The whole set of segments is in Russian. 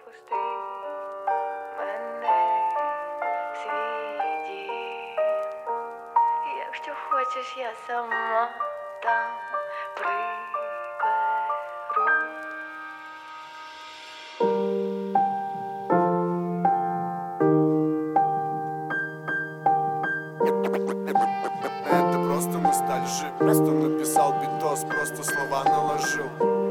Пусти мене в свій дім. Якщо хочеш, я сама там приберу. Это просто ностальжи. Просто написал битос, просто слова наложил.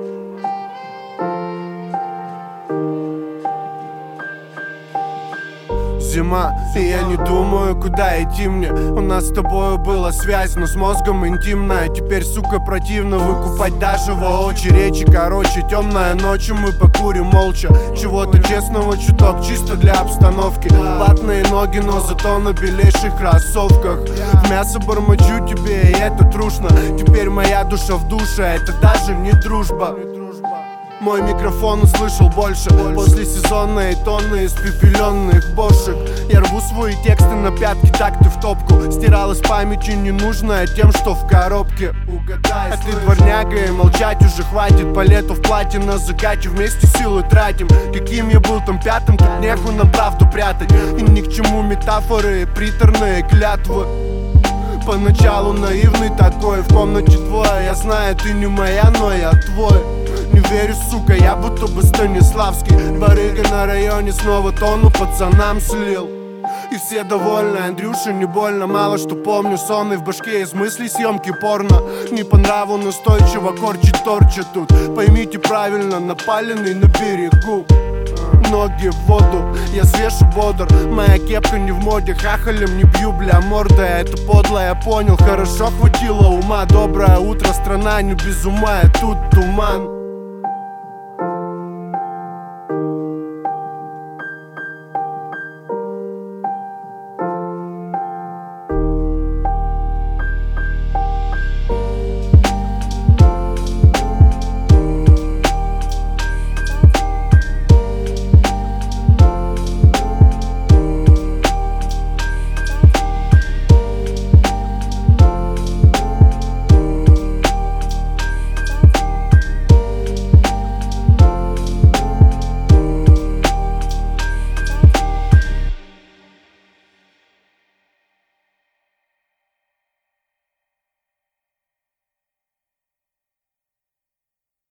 Зима, и я не думаю, куда идти мне. У нас с тобою была связь, но с мозгом интимная. Теперь, сука, противно выкупать даже воочи речи. Короче, темная ночь, и мы покурим молча. Чего-то честного чуток, чисто для обстановки. Ватные ноги, но зато на белейших кроссовках. В мясо бормочу тебе, и это трушно. Теперь моя душа в душе, это даже не дружба. Мой микрофон услышал больше после сезонной тонны испепеленных бошек. Я рву свои тексты на пятки, так ты в топку. Стирал из памяти ненужное тем, что в коробке. Угадай, а ты дворняга, и молчать уже хватит. По лету в платье на закате, вместе силы тратим. Каким я был там пятым, тут нехуй на правду прятать. И ни к чему метафоры, приторные клятвы. Поначалу наивный такой, в комнате двое. Я знаю, ты не моя, но я твой. Не верю, сука, я будто бы Станиславский. Барыга на районе, снова тонну пацанам слил. И все довольны, Андрюша не больно. Мало что помню, сонный в башке из мыслей съемки порно. Не по нраву настойчиво корчит торча тут. Поймите правильно, напаленный на берегу. Ноги в воду, я свеж и бодр. Моя кепка не в моде, хахалем не бью, бля, морда. Это подло, я понял, хорошо хватило ума. Доброе утро, страна не без ума, и тут туман.